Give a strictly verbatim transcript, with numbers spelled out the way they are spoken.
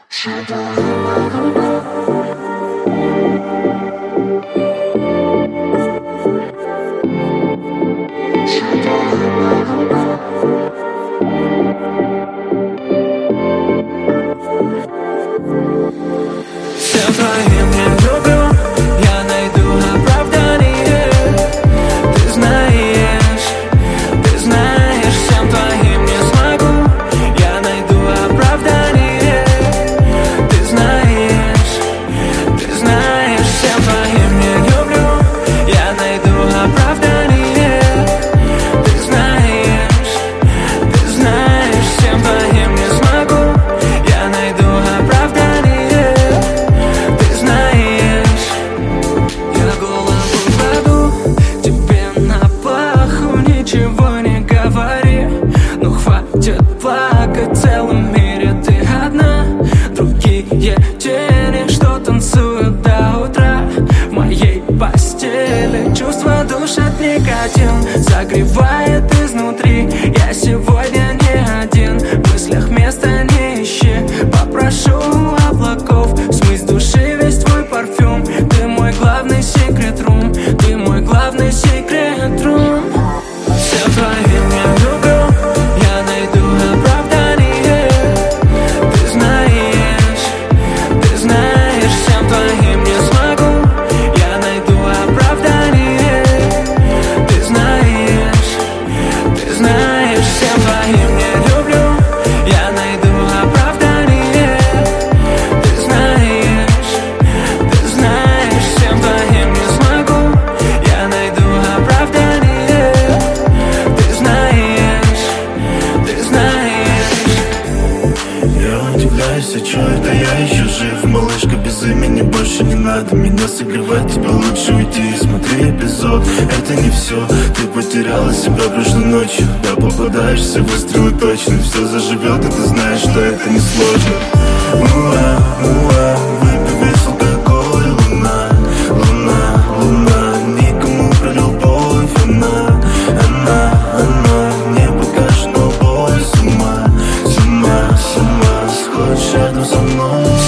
Всем твоим я люблю, я найду оправдание. Ты знаешь, ты знаешь, всем твоим не смогу, я найду оправдание. Ты знаешь, ты знаешь, всем твоим не люблю, я найду оправдание. Ты знаешь, ты знаешь, всем твоим не смогу, я найду оправдание. Ты знаешь, я голову кладу тебе на плаху, ничего не говори. Ну хватит плакать, в целом мире ты одна. Другие тени, что танцуют до утра в моей постели. Чувства душат никотин, согревает изнутри. Я сегодня не один, в мыслях места не ищи. Попрошу у облаков смыть с души весь твой парфюм. Ты мой главный секрет-рум, ты мой главный секрет-рум. Всем твоим я люблю, я найду оправдание. Ты знаешь, ты знаешь, всем твоим не смогу, я найду оправдание. Ты знаешь, ты знаешь, всем твоим не люблю, я найду оправдание. Ты знаешь, ты знаешь, всем твоим не смогу, я найду оправдание. Ты знаешь, ты знаешь. Я удивляюсь, а чё это я еще жив? Малышка без имени, больше не надо меня согревать. Тебе лучше уйти и смотри эпизод. Это не все, ты потеряла себя прошлой ночью. Да, попадаешься, выстрелы точно. Все заживет, и ты знаешь, что это не сложно. Уа, уа, выпей весь алкоголь, луна, луна, луна. Никому про любовь, она, она, она не покажет, но боль с ума, с ума, с ума. Сходишь рядом со мной.